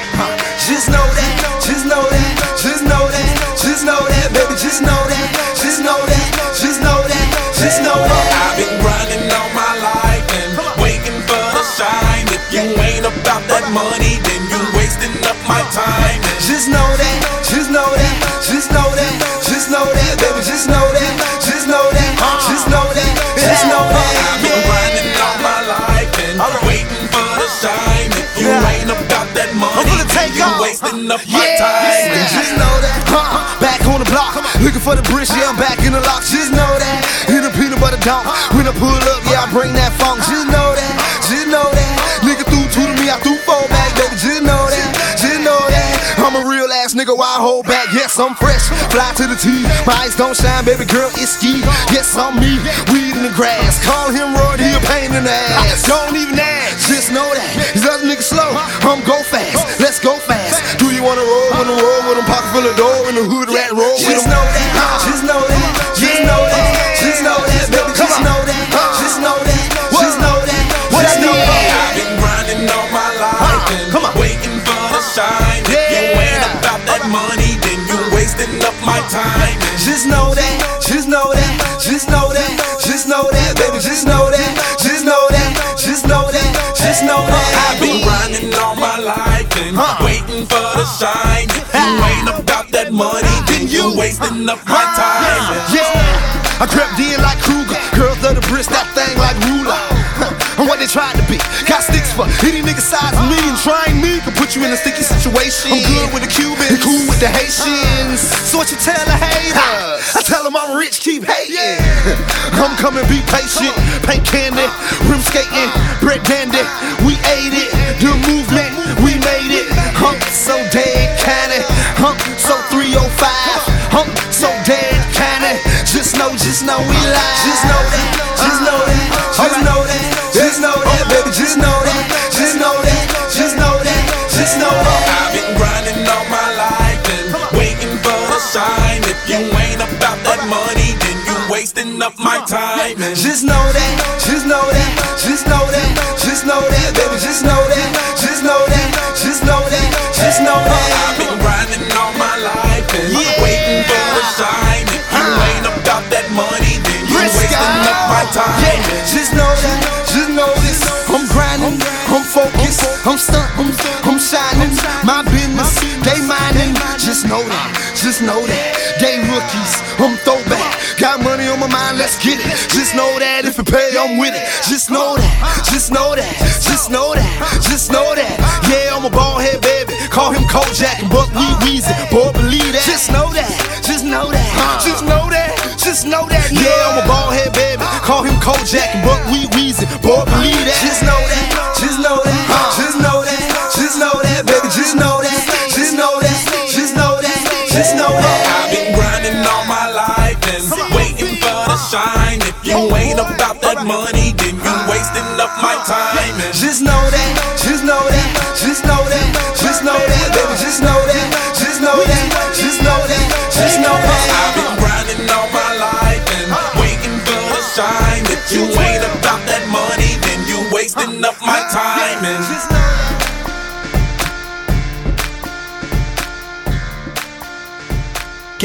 Just know that, just know that, just know that, just know that, baby, just know that, just know that, just know that, just know that. I've been grinding all my life and waiting for the shine. If you ain't about that money, then you wasting up my time. Just know that, just know that, just know that, just know that, baby, just know that, just know that, just know that, just know that. I've been grinding all my life and waiting for the shine. If you ain't about that money, then you wasting up my time. Just know that, back on the block, looking for the bridge, yeah, I'm back in the lock. Just know that, in a peanut butter dunk, when I pull up, yeah, I bring that funk. Just know that, just know that, nigga threw two to me, I threw four back, baby, just know that, just know that. I'm a real ass nigga, why hold back? Yes, I'm fresh, fly to the T. My eyes don't shine, baby girl, it's ski. Yes, I'm me, weed in the grass. Call him Roy, he a pain in the ass. Don't even ask, just know that. These other niggas slow, I'm go fast, let's go fast. Do you wanna roll with them, pocket full of dough in the hood, rat roll with them? Just know that, just know that, just know that, just know that, baby, just know that, just know that, just know that, just know that. I've been grinding all my life and waiting for the shine. If you ain't about that money, then you wasting up my time. Just know that, just know that, just know that, just know that, baby, just know that, just know that, just know that, just know that. I've been grinding all my life and waiting for the shine. If you ain't about that money, then you wasting up my time. Yeah, I crept in like Kruger, girls love the bricks, that thing like ruler. I'm what they tried to be. Got sticks for any nigga size me, and trying me could put you in a sticky situation. I'm good with the Cubans, cool with the Haitians. So what you tell a hater? I tell them I'm rich, keep hating. I'm coming, be patient. Paint candy, rim skating, bread dandy. We ate it, the movement, we made it. Hump so dead candy, hump so 305, hump so dead candy. Just know we lie. Just know that, just know that, just know that. Just know that, baby, just know that, just know that, just know that, just know that. I've been grinding all my life and waiting for the shine. If you ain't about that money, then you wasting up my time. Just know that, just know that, just know that, just know that, baby, just know that, just know that, just know that, just know that. I've been grinding all my life and waiting for the shine. If you ain't about that money, then you wasting up my time. Just know that, just know this. I'm grinding, I'm focused, I'm stunting, I'm shining. My business, they minding. Just know that, just know that. They rookies, I'm throwback. Got money on my mind, let's get it. Just know that if it pay, I'm with it. Just know that, just know that, just know that, just know that. Yeah, I'm a bald head baby. Call him Kojak and Buck Weezy. Boy, believe that. Just know that, just know that, just know that, just know that. Yeah, I'm a bald head baby. Call him Kojak and Buck Weezy. Boy, believe that. Just know that, just know that, just know that, just know that, baby, just know that, just know that, just know that, just know that. I've been grinding all my life and waiting for the shine. If you ain't about that money, then you wasting up my time. Just know that,